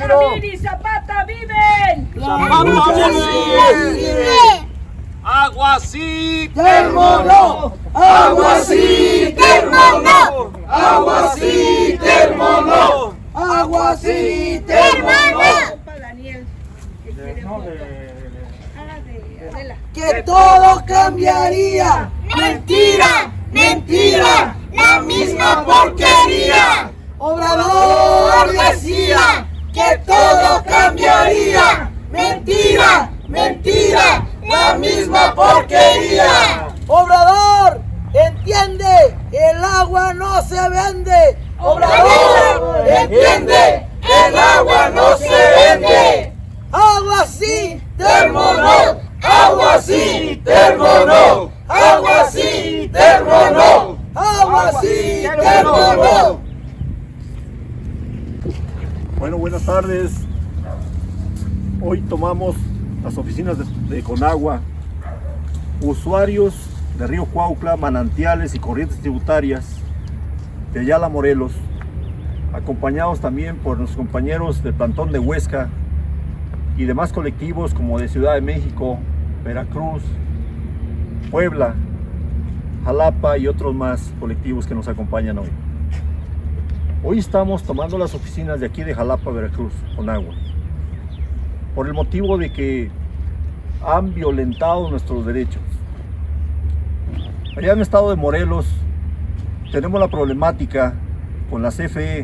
Benjamín y Zapata viven. Zapata vive. Agua sí, termo no. Agua sí, termo no. Agua sí, termo no. Agua sí, termo no. Daniel, que quiere foto. De Adela. Que todo cambiaría. Mentira, mentira, la misma porquería. Obrador decía que todo cambiaría. Mentira, mentira, la misma porquería. Obrador, entiende, el agua no se vende. Obrador, entiende, el agua no se vende. Agua sí, termo no. Agua sí, termo no. Agua sí, termo no. Agua sí, termo no. Bueno, buenas tardes. Hoy tomamos las oficinas de Conagua, usuarios de Río Cuautla, manantiales y corrientes tributarias de Ayala, Morelos, acompañados también por nuestros compañeros del plantón de Huesca y demás colectivos como de Ciudad de México, Veracruz, Puebla, Jalapa y otros más colectivos que nos acompañan hoy. Hoy estamos tomando las oficinas de aquí de Jalapa, Veracruz, Conagua, por el motivo de que han violentado nuestros derechos. Allá en el estado de Morelos tenemos la problemática con la CFE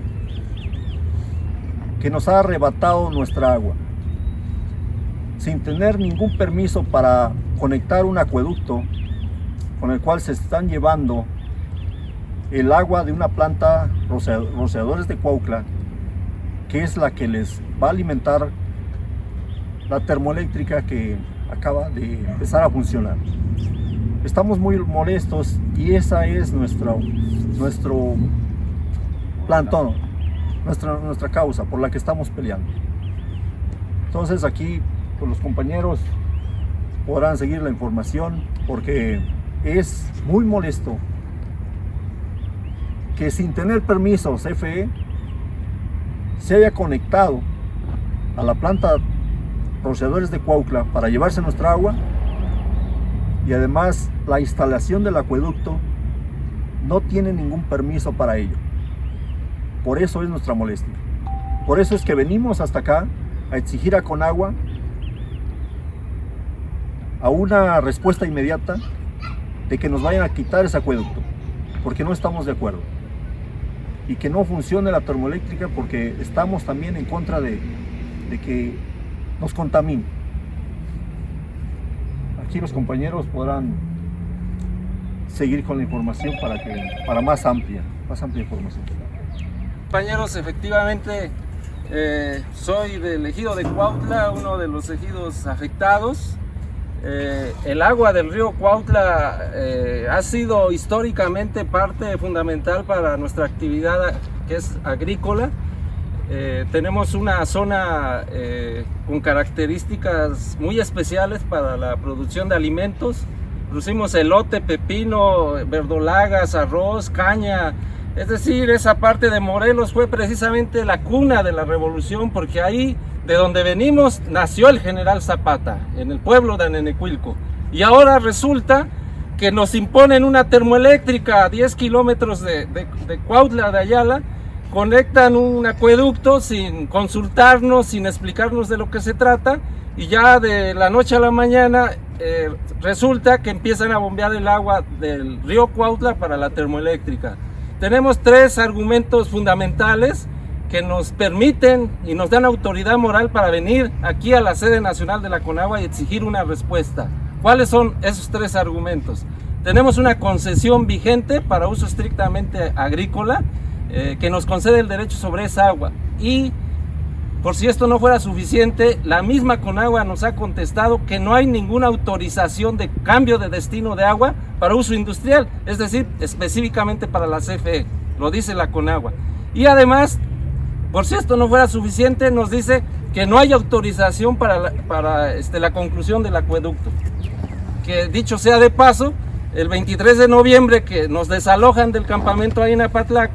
que nos ha arrebatado nuestra agua sin tener ningún permiso para conectar un acueducto con el cual se están llevando el agua de una planta Rociadores de Cuautla, que es la que les va a alimentar la termoeléctrica que acaba de empezar a funcionar. Estamos muy molestos y esa es nuestro plantón, nuestra causa por la que estamos peleando. Entonces aquí pues, los compañeros podrán seguir la información porque es muy molesto que sin tener permiso CFE se haya conectado a la planta Rociadores de Cuautla para llevarse nuestra agua y además la instalación del acueducto no tiene ningún permiso para ello. Por eso es nuestra molestia. Por eso es que venimos hasta acá a exigir a Conagua a una respuesta inmediata de que nos vayan a quitar ese acueducto, porque no estamos de acuerdo. Y que no funcione la termoeléctrica porque estamos también en contra de que nos contamine. Aquí los compañeros podrán seguir con la información para más amplia información. Compañeros, efectivamente soy del ejido de Cuautla, uno de los ejidos afectados. El agua del río Cuautla ha sido históricamente parte fundamental para nuestra actividad que es agrícola. Tenemos una zona con características muy especiales para la producción de alimentos. Producimos elote, pepino, verdolagas, arroz, caña. Es decir, esa parte de Morelos fue precisamente la cuna de la revolución, porque ahí, de donde venimos, nació el general Zapata, en el pueblo de Anenecuilco. Y ahora resulta que nos imponen una termoeléctrica a 10 kilómetros de Cuautla, de Ayala, conectan un acueducto sin consultarnos, sin explicarnos de lo que se trata, y ya de la noche a la mañana resulta que empiezan a bombear el agua del río Cuautla para la termoeléctrica. Tenemos tres argumentos fundamentales que nos permiten y nos dan autoridad moral para venir aquí a la sede nacional de la Conagua y exigir una respuesta. ¿Cuáles son esos tres argumentos? Tenemos una concesión vigente para uso estrictamente agrícola que nos concede el derecho sobre esa agua, y por si esto no fuera suficiente, la misma Conagua nos ha contestado que no hay ninguna autorización de cambio de destino de agua para uso industrial, es decir, específicamente para la CFE, lo dice la Conagua. Y además, por si esto no fuera suficiente, nos dice que no hay autorización para la conclusión del acueducto. Que dicho sea de paso, el 23 de noviembre que nos desalojan del campamento ahí en Apatlaco,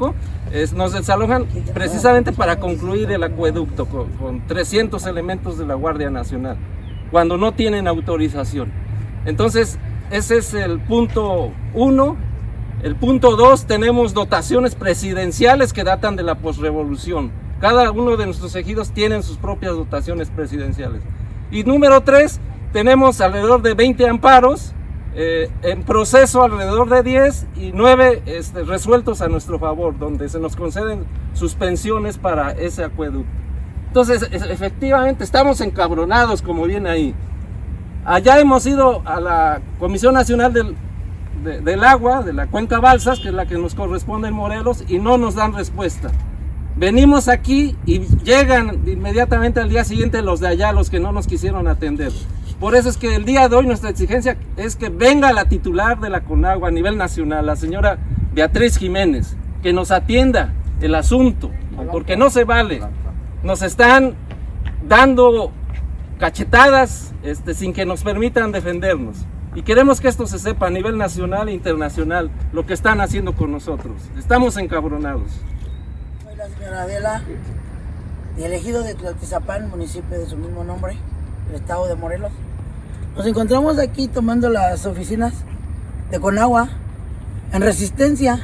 nos desalojan precisamente para concluir el acueducto con 300 elementos de la Guardia Nacional, cuando no tienen autorización. Entonces, ese es el punto 1. El punto 2, tenemos dotaciones presidenciales que datan de la posrevolución. Cada uno de nuestros ejidos tienen sus propias dotaciones presidenciales. Y número 3, tenemos alrededor de 20 amparos, en proceso alrededor de 10 y 9 resueltos a nuestro favor, donde se nos conceden suspensiones para ese acueducto. Entonces, efectivamente, estamos encabronados, como viene ahí. Allá hemos ido a la Comisión Nacional del Agua, de la Cuenca Balsas, que es la que nos corresponde en Morelos, y no nos dan respuesta. Venimos aquí y llegan inmediatamente al día siguiente los de allá, los que no nos quisieron atender. Por eso es que el día de hoy nuestra exigencia es que venga la titular de la Conagua a nivel nacional, la señora Beatriz Jiménez, que nos atienda el asunto, porque no se vale. Nos están dando cachetadas sin que nos permitan defendernos. Y queremos que esto se sepa a nivel nacional e internacional, lo que están haciendo con nosotros. Estamos encabronados. Soy la señora Adela, del ejido de Tlaltizapán, municipio de su mismo nombre, el estado de Morelos. Nos encontramos aquí tomando las oficinas de Conagua en resistencia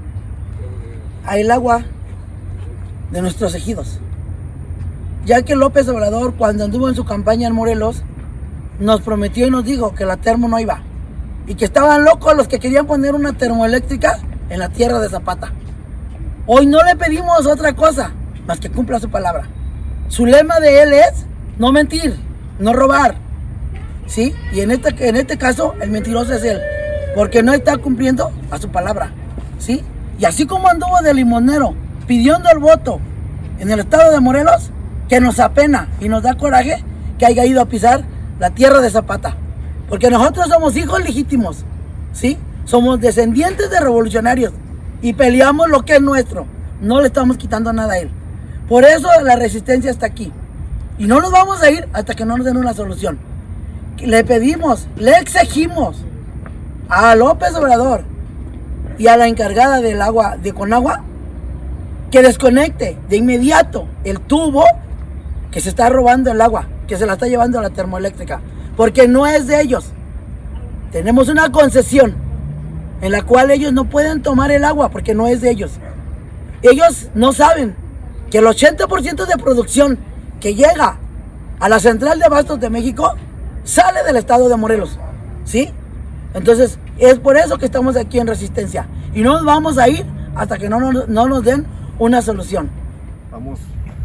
al agua de nuestros ejidos, ya que López Obrador, cuando anduvo en su campaña en Morelos, nos prometió y nos dijo que la termo no iba y que estaban locos los que querían poner una termoeléctrica en la tierra de Zapata. Hoy no le pedimos otra cosa más que cumpla su palabra. Su lema de él es no mentir, no robar, ¿sí? Y en este caso el mentiroso es él, porque no está cumpliendo a su palabra, ¿sí? Y así como anduvo de limonero pidiendo el voto en el estado de Morelos, que nos apena y nos da coraje que haya ido a pisar la tierra de Zapata, porque nosotros somos hijos legítimos, ¿sí? Somos descendientes de revolucionarios y peleamos lo que es nuestro, no le estamos quitando nada a él. Por eso la resistencia está aquí y no nos vamos a ir hasta que no nos den una solución. Le pedimos, le exigimos a López Obrador y a la encargada del agua de Conagua que desconecte de inmediato el tubo que se está robando el agua, que se la está llevando a la termoeléctrica, porque no es de ellos. Tenemos una concesión en la cual ellos no pueden tomar el agua porque no es de ellos. Ellos no saben que el 80% de producción que llega a la central de abastos de México sale del estado de Morelos, ¿sí? Entonces es por eso que estamos aquí en resistencia y no nos vamos a ir hasta que no nos den una solución. Estamos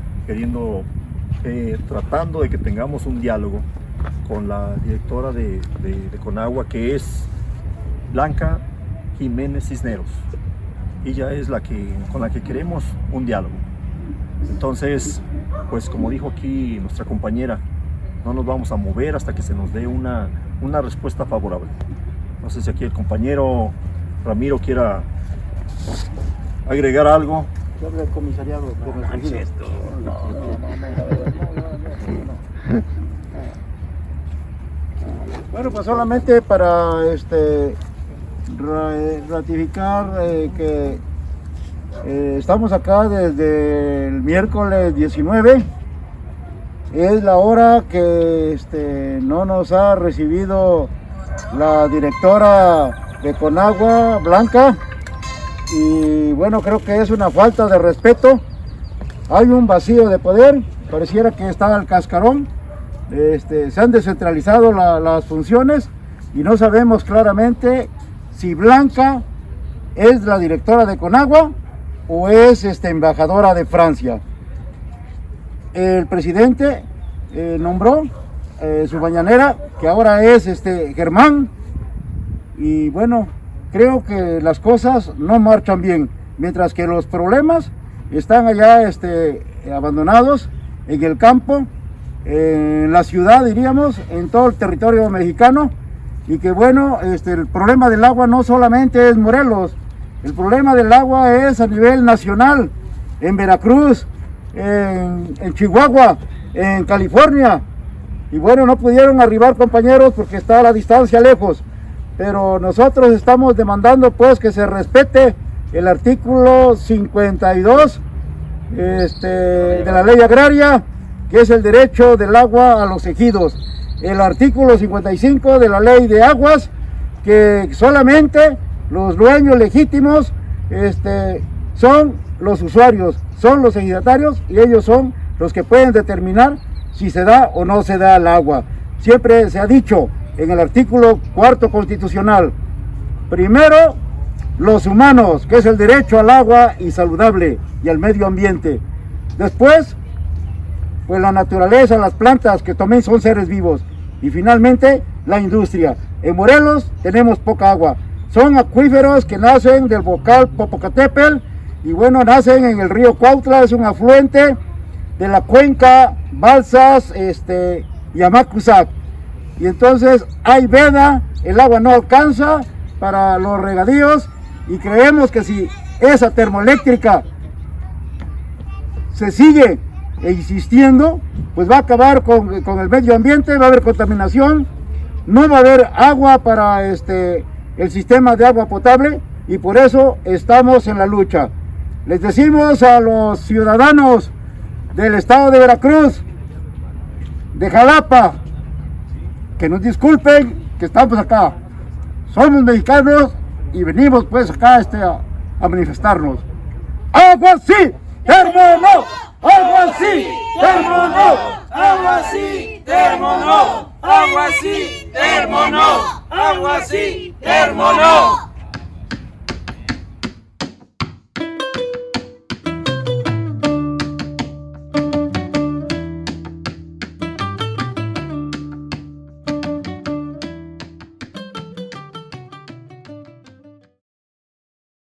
tratando de que tengamos un diálogo con la directora de Conagua, que es Blanca Jiménez Cisneros. Ella es con la que queremos un diálogo. Entonces, pues como dijo aquí nuestra compañera, no nos vamos a mover hasta que se nos dé una respuesta favorable. No sé si aquí el compañero Ramiro quiera agregar algo. Sobre el comisariado de Bueno, pues solamente para ratificar que estamos acá desde el miércoles 19. Es la hora que no nos ha recibido la directora de Conagua, Blanca. Y bueno, creo que es una falta de respeto. Hay un vacío de poder, pareciera que está el cascarón. Se han descentralizado las funciones y no sabemos claramente si Blanca es la directora de Conagua o es embajadora de Francia. El presidente nombró su mañanera, que ahora es Germán, y bueno, creo que las cosas no marchan bien, mientras que los problemas están allá abandonados en el campo, en la ciudad, diríamos, en todo el territorio mexicano, y que bueno, el problema del agua no solamente es Morelos, el problema del agua es a nivel nacional, en Veracruz, en Chihuahua, en California, y bueno, no pudieron arribar, compañeros, porque está a la distancia lejos, pero nosotros estamos demandando pues que se respete el artículo 52 de la ley agraria, que es el derecho del agua a los ejidos. El artículo 55 de la ley de aguas, que solamente los dueños legítimos son los usuarios, son los ejidatarios, y ellos son los que pueden determinar si se da o no se da el agua. Siempre se ha dicho en el artículo 4 constitucional, primero los humanos, que es el derecho al agua y saludable y al medio ambiente. Después, pues la naturaleza, las plantas, que también son seres vivos. Y finalmente, la industria. En Morelos tenemos poca agua. Son acuíferos que nacen del volcán Popocatépetl y bueno, nacen en el río Cuautla, es un afluente de la cuenca Balsas y Amacuzac. Y entonces hay veda, el agua no alcanza para los regadíos, y creemos que si esa termoeléctrica se sigue existiendo, pues va a acabar con el medio ambiente, va a haber contaminación, no va a haber agua para el sistema de agua potable, y por eso estamos en la lucha. Les decimos a los ciudadanos del estado de Veracruz, de Jalapa, que nos disculpen que estamos acá. Somos mexicanos y venimos pues acá a manifestarnos. ¡Agua sí! ¡Termo no! ¡Agua sí! ¡Termo no! Agua sí, termo no. Agua sí, termo no. Agua sí, termo no.